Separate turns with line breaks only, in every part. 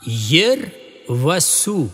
yer va suv.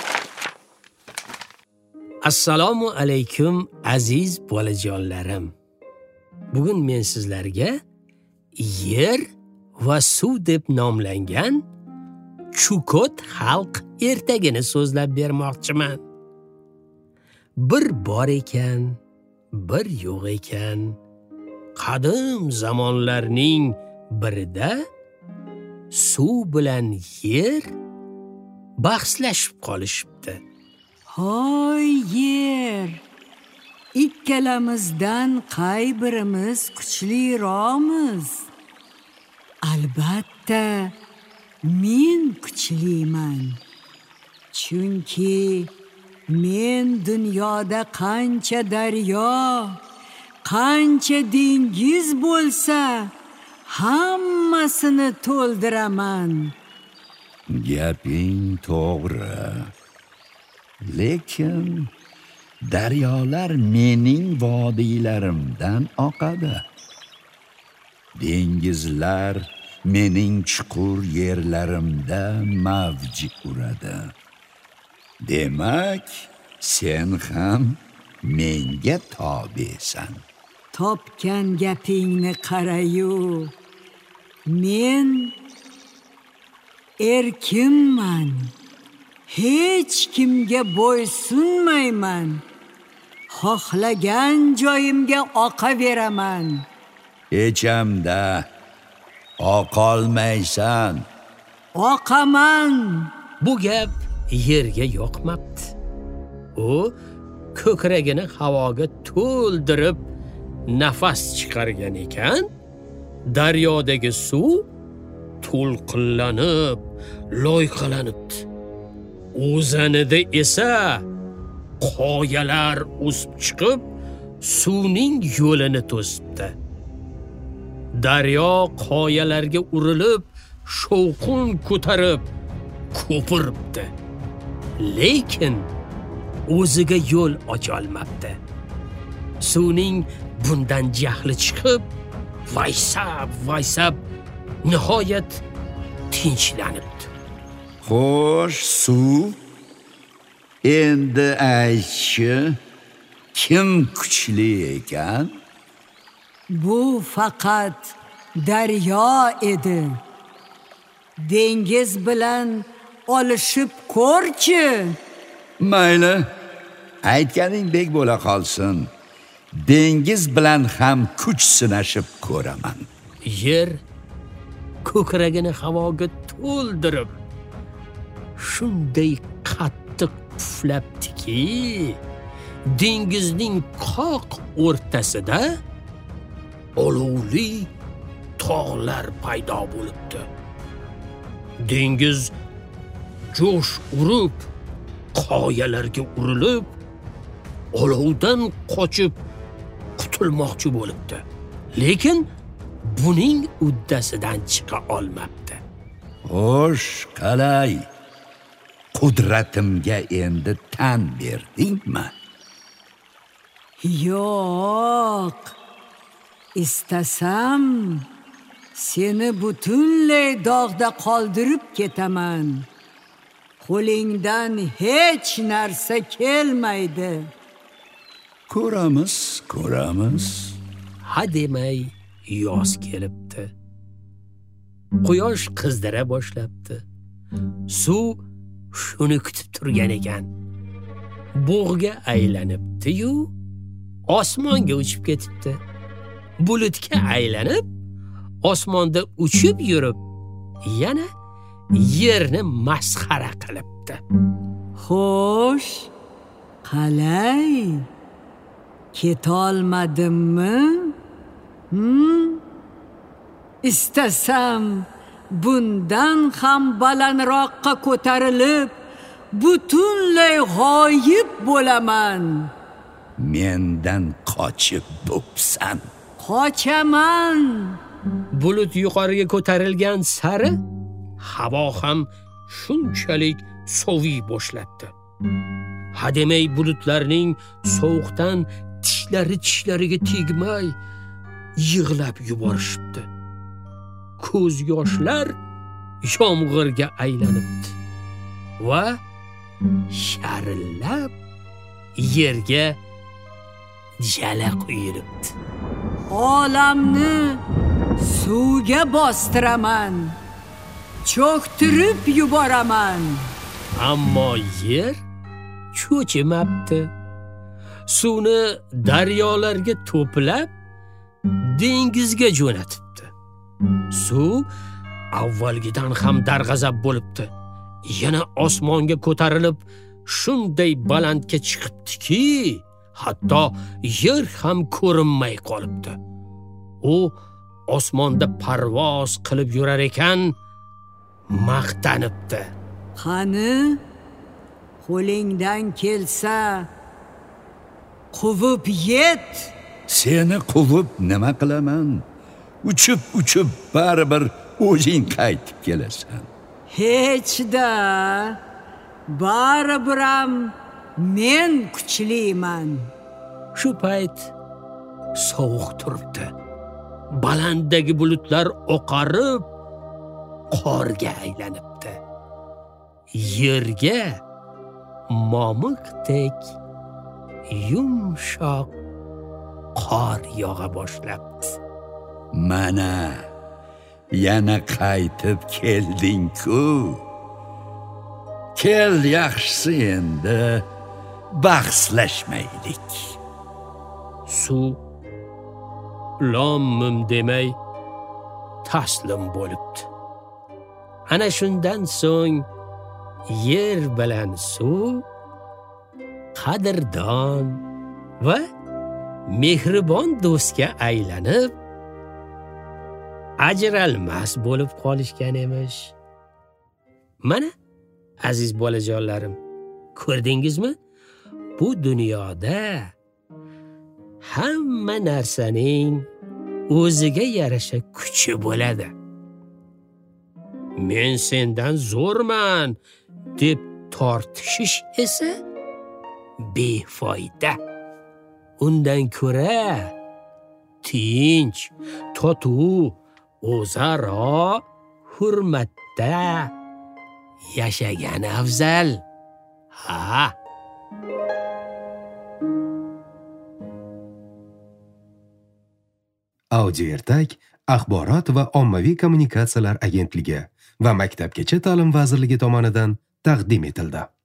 Assalomu alaykum aziz bolajonlarim. Bugun men sizlarga yer va suv deb nomlangan Chukot xalq ertagini so'zlab bermoqchiman. Bir bor ekan, bir yo'q ekan. Qadim zamonlarning birida suv bilan yer bahslashib qolishibdi.
Hoy yer, ikkalamizdan qay birimiz kuchliroqmiz? Albatta, men kuchliman. Chunki men dunyoda qancha daryo, qancha dengiz bo'lsa, hammasini to'ldiraman.
Gaping to'g'ri. Lekin daryolar mening vodiylarimdan oqadi. Dengizlar mening chuqur yerlarimda mavj uradi. Demak, sen ham menga tobesan.
Topgan gapingni qara-yu. Men erkinman. Hech kimga bo'ysunmayman. Xohlagan joyimga oqaveraman.
Hechamda oqolmaysan.
Oqaman.
Bu gap yerga yoqmabdi. U ko'kragini havoga to'ldirib nafas chiqargan ekan, daryodagi suv to'lqinlanib, loyqalanibdi. O'zanida esa qoyalar o'sib chiqib, suvning yo'lini to'sibdi. Daryo qoyalarga urilib, shovqin ko'tarib, ko'piribdi. Lekin o'ziga yo'l ocha olmabdi. Suvning bundan jahli chiqib, vaysab, nihoyat tinchlanibdi.
Xo'sh, suv, endi aytchi, kim kuchli ekan?
Bu faqat daryo edi. Dengiz bilan olishib ko'rchi.
Mayli, aytganingdek bo'la qolsin. Dengiz bilan ham kuch sinashib ko'raman.
Yer ko'kragini havoga to'ldirib, shunday qattiq puflabdiki, dengizning qoq o'rtasida olovli tog'lar paydo bo'libdi. Dengiz jo'sh urib, qoyalarga urilib, olovdan qochib qutulmoqchi bo'libdi. Lekin buning uddasidan chiqa olmabdi.
Xo'sh, qalay? Qudratimga endi tan berdingmi?
Yo'q. Istasam, seni butunlay dog'da qoldirib ketaman. Qo'lingdan hech narsa kelmaydi.
Ko'ramiz.
Hademay yoz kelibdi. Quyosh qizdira boshlabdi. Suv shuni kutib turgan ekan. Bug'ga aylanibdi-yu, osmonga uchib ketibdi. Bulutga aylanib, osmonda uchib yurib, yana yerni masxara qilibdi.
Xo'sh, qalay? Ketolmadimmi? Istasam, bundan ham balandroqqa ko'tarilib, butunlay g'oyib bo'laman.
Mendan qochib bo'psan.
Qochaman.
Bulut yuqoriga ko'tarilgan sari havo ham shunchalik soviy boshlabdi. Hademay bulutlarning sovuqdan tishlariga tegmay yig'lab yuborishibdi. Ko'z yoshlar yomg'irga aylanibdi va sharillab yerga jala quyilibdi.
Olamni suvga bostiraman, cho'ktirib yuboraman.
Ammo yer cho'chimabdi. Suvni daryolarga to'plab dengizga jo'natibdi. Suv avvalgidan ham darg'azab bo'libdi. Yana osmonga ko'tarilib, shunday balandga chiqibdiki, hatto yer ham ko'rinmay qolibdi. U osmonda parvoz qilib yurar ekan, maqtanibdi.
Qani, qo'lingdan kelsa, quvib yet.
Seni quvib nima qilaman? Uchib baribir o'zing qaytib kelasan.
Hech-da, baribir ham men kuchliman.
Shu payt sovuq turibdi. Balanddagi bulutlar oqarib, qorga aylanibdi. Yerga momiqdek yumshoq qor yog'a boshlabdi.
Mana yana qaytib kelding-ku. Kel, yaxshisi endi bahslashmaylik.
Suv lom-mim demay taslim bo'libdi. Ana shundan so'ng yer bilan suv qadrdon va mehribon do'stga aylanib, ajralmas bo'lib qolishgan emish. Mana, aziz bolajonlarim, ko'rdingizmi? Bu dunyoda hamma narsaning o'ziga yarasha kuchi bo'ladi. Men sendan zo'rman deb tortishish esa befoyda. Undan ko'ra tinch, totuv, o'zaro hurmatda yashagan afzal. Ha.
Audio Ertak axborot va ommaviy kommunikatsiyalar agentligi va Maktabgacha ta'lim vazirligi tomonidan taqdim etildi.